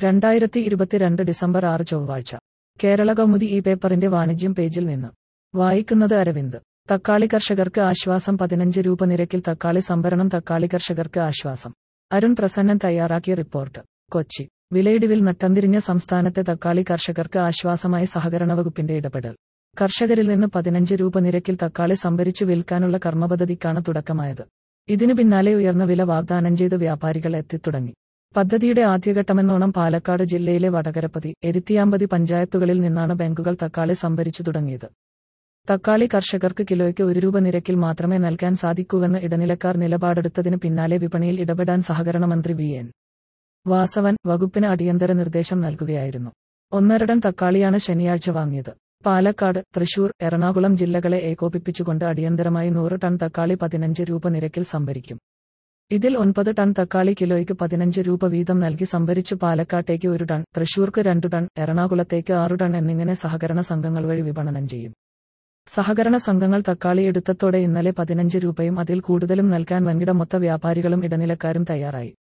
2022 December 6 ചൊവ്വാഴ്ച. കേരള കൗമുദി ഈ പേപ്പറിന്റെ വാണിജ്യം പേജിൽ നിന്ന് വായിക്കുന്നത് അരവിന്ദ്. തക്കാളി കർഷകർക്ക് ആശ്വാസം. 15 രൂപ നിരക്കിൽ തക്കാളി സംഭരണം. തക്കാളി കർഷകർക്ക് ആശ്വാസം. അരുൺ പ്രസന്നൻ തയ്യാറാക്കിയ റിപ്പോർട്ട്. കൊച്ചി. വിലയിടിവിൽ നട്ടംതിരിഞ്ഞ സംസ്ഥാനത്തെ തക്കാളി കർഷകർക്ക് ആശ്വാസമായി സഹകരണ വകുപ്പിന്റെ ഇടപെടൽ. കർഷകരിൽ നിന്ന് 15 രൂപ നിരക്കിൽ തക്കാളി സംഭരിച്ചു വിൽക്കാനുള്ള കർമ്മപദ്ധതിക്കാണ് തുടക്കമായത്. ഇതിനു പിന്നാലെ ഉയർന്ന വില വാഗ്ദാനം ചെയ്ത് വ്യാപാരികൾ എത്തിത്തുടങ്ങി. പദ്ധതിയുടെ ആദ്യഘട്ടമെന്നോണം പാലക്കാട് ജില്ലയിലെ വടകരപ്പതി, എരുത്തിയാമ്പതി പഞ്ചായത്തുകളിൽ നിന്നാണ് ബാങ്കുകൾ തക്കാളി സംഭരിച്ചു തുടങ്ങിയത്. തക്കാളി കർഷകർക്ക് കിലോയ്ക്ക് 1 രൂപ നിരക്കിൽ മാത്രമേ നൽകാൻ സാധിക്കൂവെന്ന് ഇടനിലക്കാർ നിലപാടെടുത്തതിന് പിന്നാലെ വിപണിയിൽ ഇടപെടാൻ സഹകരണ മന്ത്രി വി. എൻ. വാസവൻ വകുപ്പിന് അടിയന്തര നിർദ്ദേശം നൽകുകയായിരുന്നു. 1.5 ടൺ തക്കാളിയാണ് ശനിയാഴ്ച വാങ്ങിയത്. പാലക്കാട്, തൃശൂർ, എറണാകുളം ജില്ലകളെ ഏകോപിപ്പിച്ചുകൊണ്ട് അടിയന്തരമായി 100 ടൺ തക്കാളി 15 രൂപ നിരക്കിൽ സംഭരിക്കും. ഇതിൽ 9 ടൺ തക്കാളി കിലോയ്ക്ക് 15 രൂപ വീതം നൽകി സംഭരിച്ച് പാലക്കാട്ടേക്ക് 1 ടൺ, തൃശൂർക്ക് 2 ടൺ, എറണാകുളത്തേക്ക് 6 ടൺ എന്നിങ്ങനെ സഹകരണ സംഘങ്ങൾ വഴി വിപണനം ചെയ്യും. സഹകരണ സംഘങ്ങൾ തക്കാളി എടുത്തതോടെ ഇന്നലെ 15 രൂപയും അതിൽ കൂടുതലും നൽകാൻ വൻകിട മൊത്ത വ്യാപാരികളും ഇടനിലക്കാരും തയ്യാറായി.